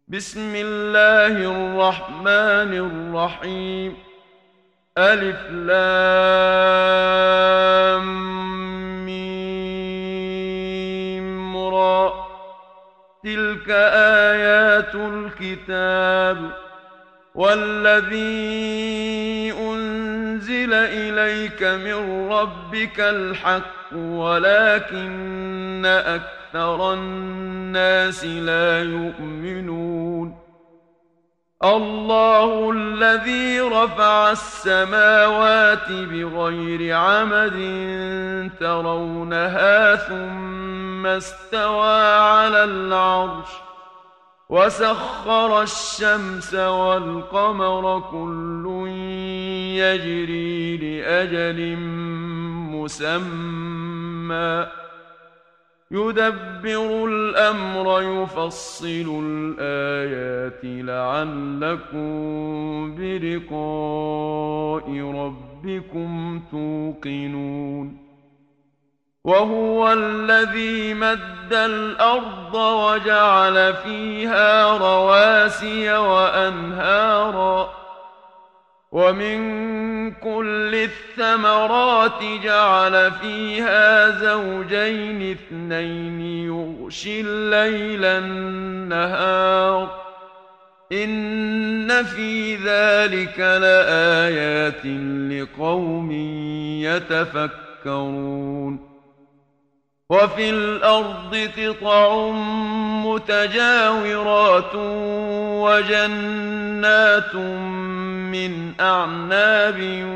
بسم الله الرحمن الرحيم. ألف لام ميم را. تلك آيات الكتاب والذي أنزل إليك من ربك الحق ولكن أكثر الناس لا يؤمنون. الله الذي رفع السماوات بغير عمد ترونها ثم استوى على العرش وسخر الشمس والقمر كل يجري لأجل مسمى يدبر الأمر يفصل الآيات لعلكم بلقاء ربكم توقنون. وهو الذي مد الأرض وجعل فيها رواسي وأنهارا ومن كل الثمرات جعل فيها زوجين اثنين يغشي الليل النهار إن في ذلك لآيات لقوم يتفكرون. وفي الأرض قطع متجاورات وجنات من أعناب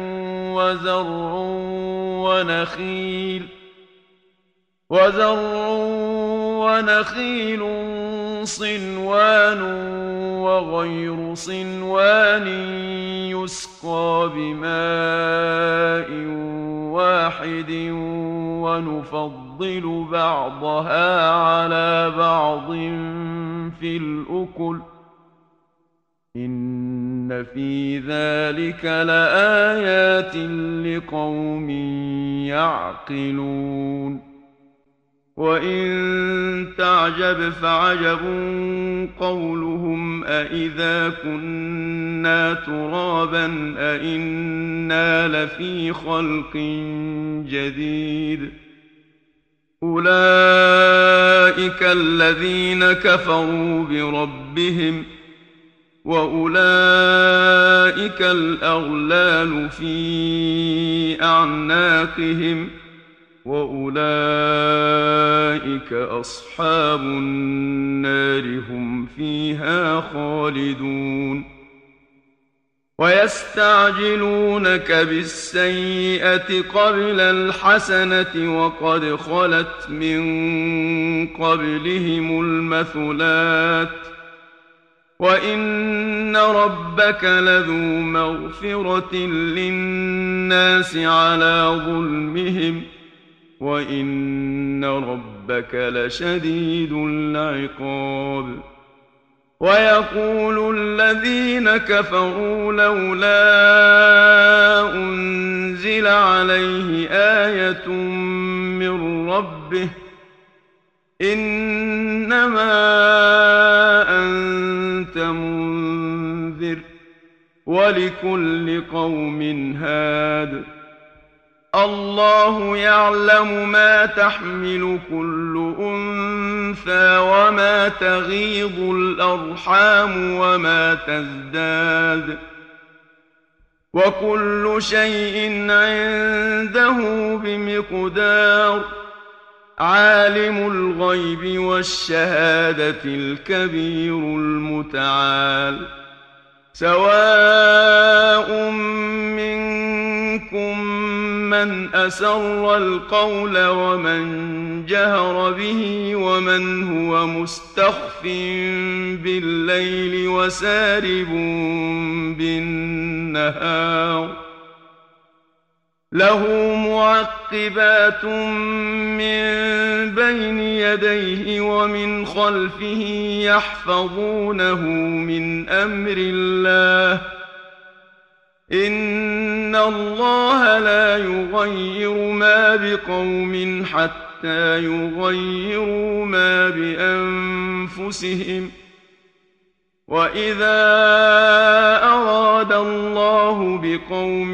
وزرع ونخيل صنوان وغير صنوان يسقى بماء واحد ونفضل بعضها على بعض في الأكل إن في ذلك لآيات لقوم يعقلون. وإن تعجب فعجب قولهم أإذا كنا ترابا أإنا لفي خلق جديد أولئك الذين كفروا بربهم وأولئك الأغلال في أعناقهم وأولئك أصحاب النار هم فيها خالدون. ويستعجلونك بالسيئة قبل الحسنة وقد خلت من قبلهم المثلات وإن ربك لذو مغفرة للناس على ظلمهم وإن ربك لشديد العقاب. ويقول الذين كفروا لولا أنزل عليه آية من ربه إنما أنت منذر ولكل قوم هاد الله يعلم ما تحمل كل أنثى وما تغيض الأرحام وما تزداد وكل شيء عنده بمقدار. عالم الغيب والشهادة الكبير المتعال. سواء منكم من أسر القول ومن جهر به ومن هو مستخف بالليل وسارب بالنهار له معقبات من بين يديه ومن خلفه يحفظونه من أمر الله إن الله لا يغير ما بقوم حتى يغيروا ما بأنفسهم وإذا أراد الله بقوم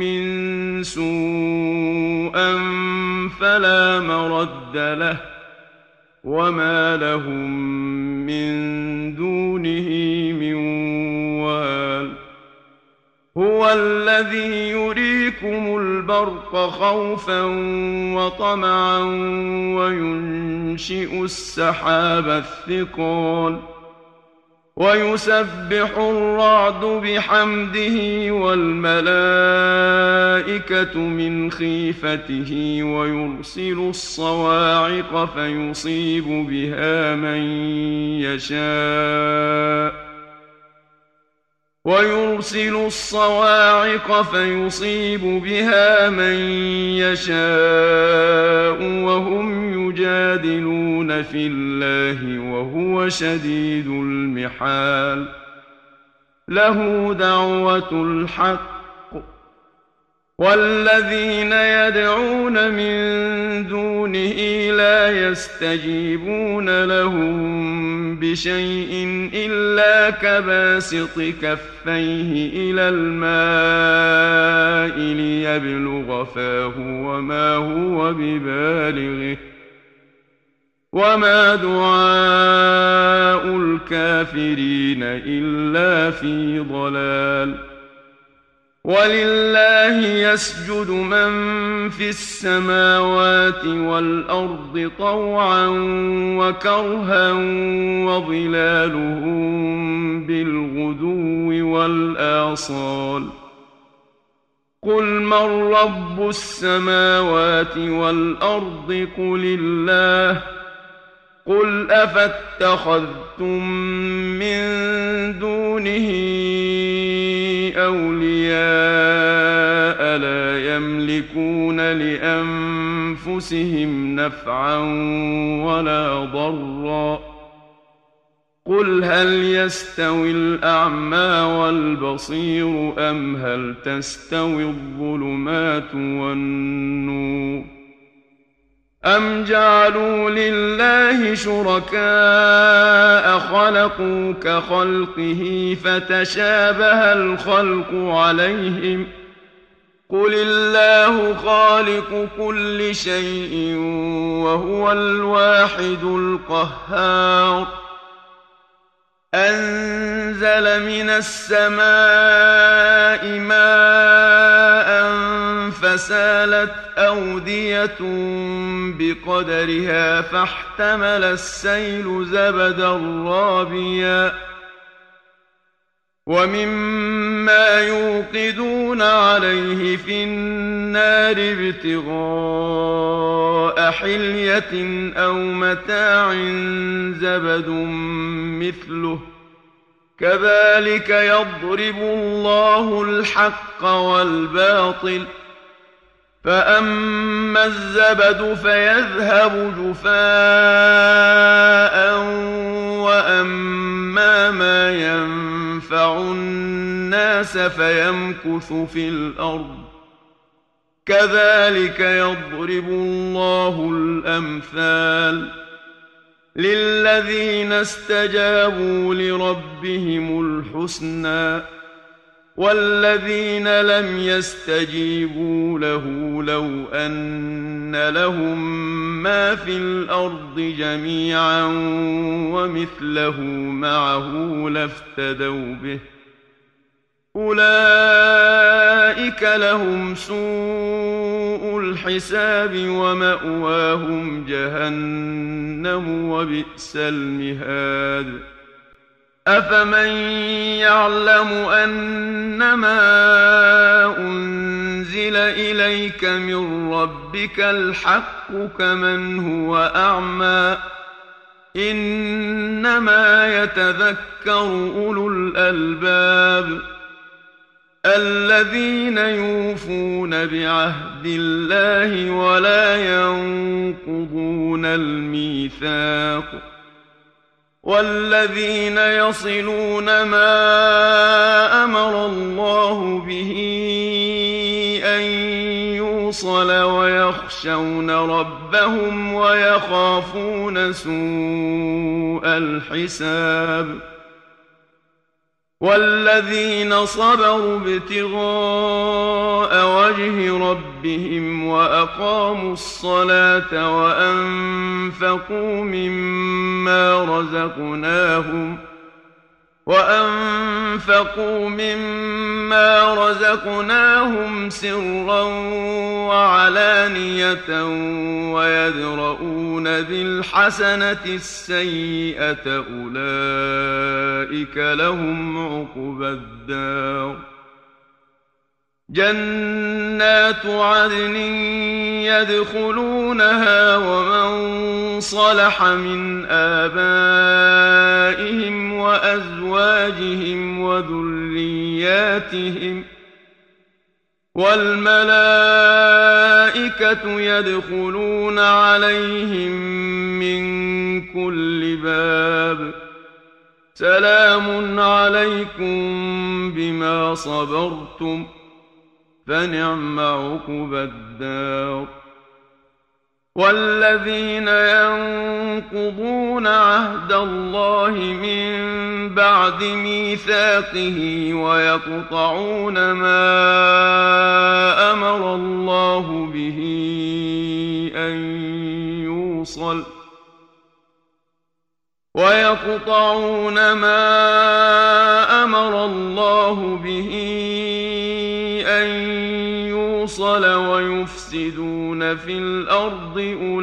سوءا فلا مرد له وما لهم من دونه من وال هو الذي يريكم البرق خوفا وطمعا وينشئ السحاب الثقال ويسبح الرعد بحمده والملائكة من خيفته ويرسل الصواعق فيصيب بها من يشاء وهم يجادلون في الله وهو شديد المحال له دعوة الحق والذين يدعون من دونه لا يستجيبون لهم بشيء إلا كباسط كفيه إلى الماء ليبلغ فاه وما هو ببالغه وما دعاء الكافرين إلا في ضلال ولله يسجد من في السماوات والأرض طوعا وكرها وظلالهم بالغدو والآصال قل من رب السماوات والأرض قل الله قل أفاتخذتم من دونه أولياء لا يملكون لأنفسهم نفعا ولا ضرا قل هل يستوي الأعمى والبصير أم هل تستوي الظلمات والنور أم جعلوا لله شركاء خلقوا كخلقه فتشابه الخلق عليهم قل الله خالق كل شيء وهو الواحد القهار أنزل من السماء ماء فسالت أودية بقدرها فاحتمل السيل زبدا رابيا ومما يوقدون عليه في النار ابتغاء حلية أو متاع زبد مثله كذلك يضرب الله الحق والباطل فأما الزبد فيذهب جفاء وأما ما ينفع الناس فيمكث في الأرض كذلك يضرب الله الأمثال للذين استجابوا لربهم الحسنى والذين لم يستجيبوا له لو أن لهم ما في الأرض جميعا ومثله معه لافتدوا به أولئك لهم سوء الحساب ومأواهم جهنم وبئس المهاد أفمن يعلم أنما أنزل إليك من ربك الحق كمن هو أعمى إنما يتذكر أولو الألباب الذين يوفون بعهد الله ولا ينقضون الميثاق والذين يصلون ما أمر الله به أن يوصل ويخشون ربهم ويخافون سوء الحساب والذين صبروا ابتغاء وجه ربهم وأقاموا الصلاة وأنفقوا مما رزقناهم سرا وعلانية ويدرؤون بالحسنة السيئة أولئك لهم عقبى الدار جنات عدن يدخلونها ومن صلح من آبائهم وأزواجهم وذرياتهم والملائكة يدخلون عليهم من كل باب سلام عليكم بما صبرتم فنعم عقبى الدار والذين ينقضون عهد الله من بعد ميثاقه ويقطعون ما أمر الله به أن يوصل ويفسدون في الأرض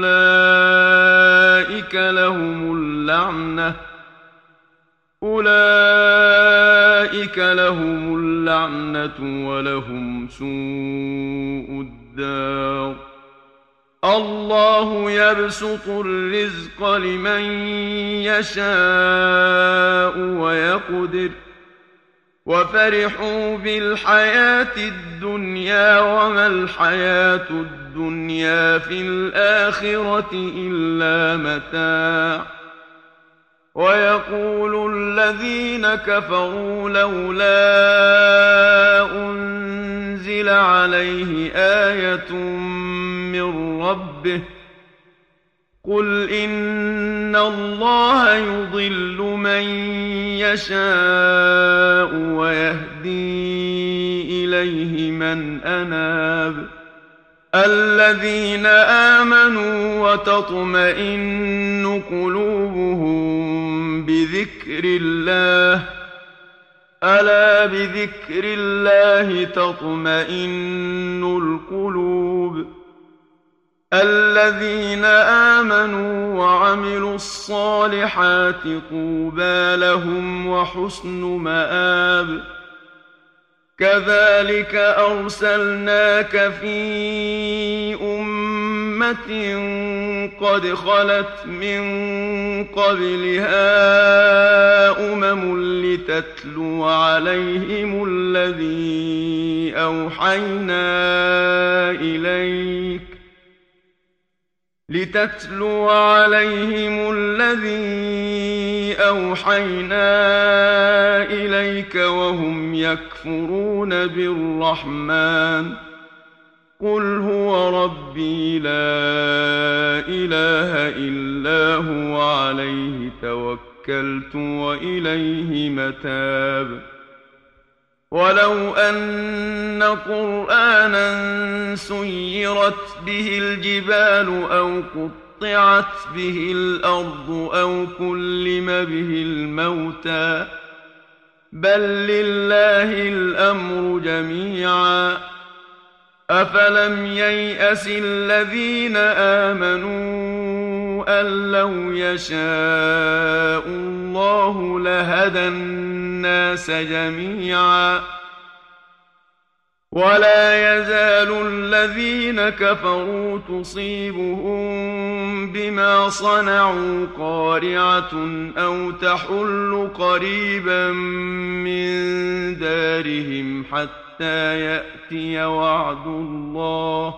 أولئك لهم اللعنة ولهم سوء الدار الله يبسط الرزق لمن يشاء ويقدر وفرحوا بالحياة الدنيا وما الحياة الدنيا في الآخرة إلا متاع ويقول الذين كفروا لولا أنزل عليه آية من ربه قل إن الله يضل من يشاء ويهدي إليه من أناب الذين آمنوا وتطمئن قلوبهم بذكر الله ألا بذكر الله تطمئن القلوب الذين آمنوا وعملوا الصالحات طوبى لهم وحسن مآب كذلك أرسلناك في أمة قد خلت من قبلها لتتلو عليهم الذي أوحينا إليك وهم يكفرون بالرحمن قل هو ربي لا إله إلا هو عليه توكلت وإليه متاب ولو أن قرآنا سيرت به الجبال أو قطعت به الأرض أو كلم به الموتى بل لله الأمر جميعا أفلم ييأس الذين آمنوا أن لو يشاء الله لهدى الناس جميعا ولا يزال الذين كفروا تصيبهم بما صنعوا قارعة أو تحل قريبا من دارهم حتى يأتي وعد الله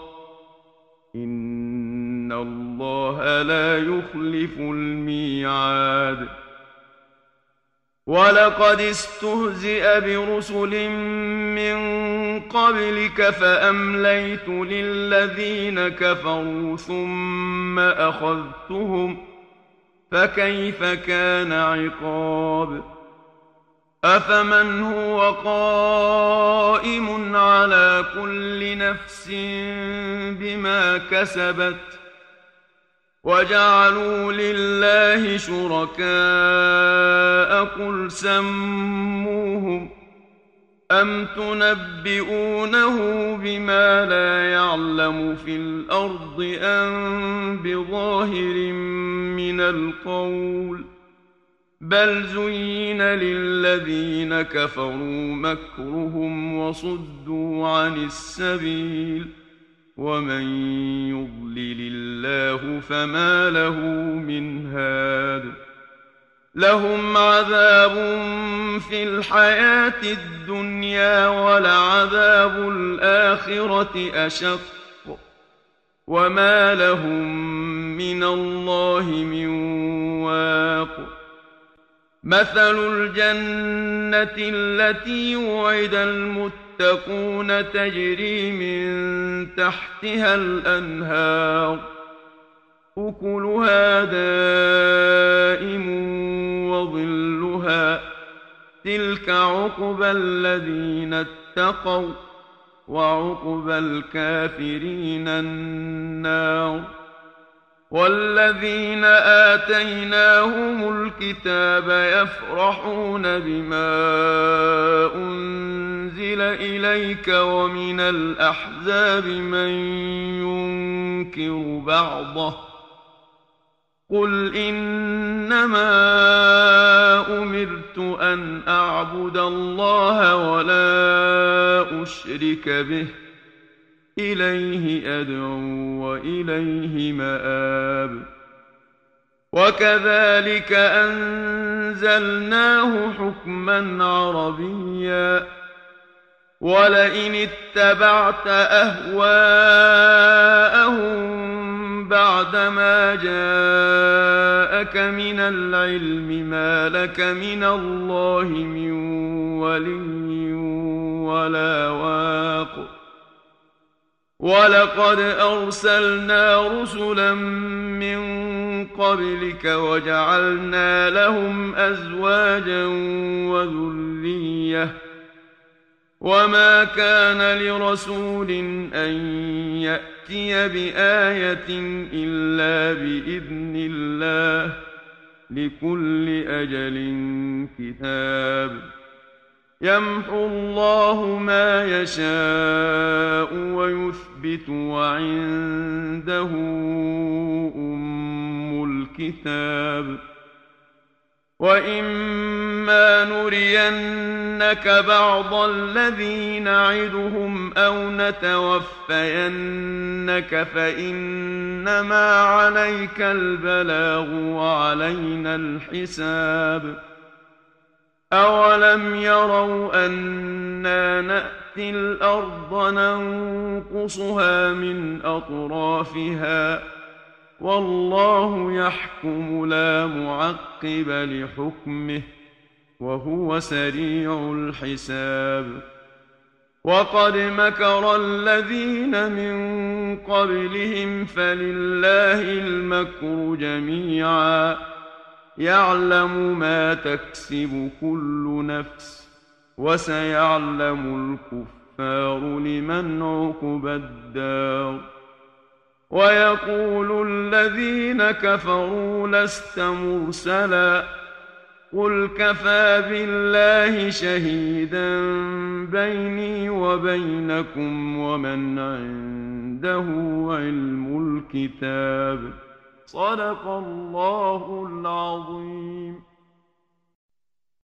إن الله لا يخلف الميعاد ولقد استهزئ برسل من قبلك فأمليت للذين كفروا ثم أخذتهم فكيف كان عقاب أفمن هو قائم على كل نفس بما كسبت وجعلوا لله شركاء قل سموهم أم تنبئونه بما لا يعلم في الأرض أم بظاهر من القول بل زين للذين كفروا مكرهم وصدوا عن السبيل ومن يضلل الله فما له من هاد لهم عذاب في الحياة الدنيا ولعذاب الآخرة أشق وما لهم من الله من واق مثل الجنة التي وعد المتقون تجري من تحتها الأنهار أكلها دائم وظلها تلك عقبى الذين اتقوا وعقبى الكافرين النار والذين آتيناهم الكتاب يفرحون بما أنزل إليك ومن الأحزاب من ينكر بعضه قل إنما أمرت أن أعبد الله ولا أشرك به إليه أدعو وإليه مآب وكذلك أنزلناه حكما عربيا ولئن اتبعت أهواءهم بعدما جاءك من العلم ما لك من الله من ولي ولا واق ولقد أرسلنا رسلا من قبلك وجعلنا لهم أزواجا وذرية وما كان لرسول أن يأتي بآية إلا بإذن الله لكل أجل كتاب يمحو الله ما يشاء ويثبت وعنده أم الكتاب وإما نرينك بعض الذي نعدهم أو نتوفينك فإنما عليك البلاغ وعلينا الحساب أولم يروا أنا نأتي الأرض ننقصها من أطرافها والله يحكم لا معقب لحكمه وهو سريع الحساب وقد مكر الذين من قبلهم فلله المكر جميعا يعلم ما تكسب كل نفس وسيعلم الكفار لمن عقبى الدار ويقول الذين كفروا لست مرسلا قل كفى بالله شهيدا بيني وبينكم ومن عنده علم الكتاب صدق الله العظيم.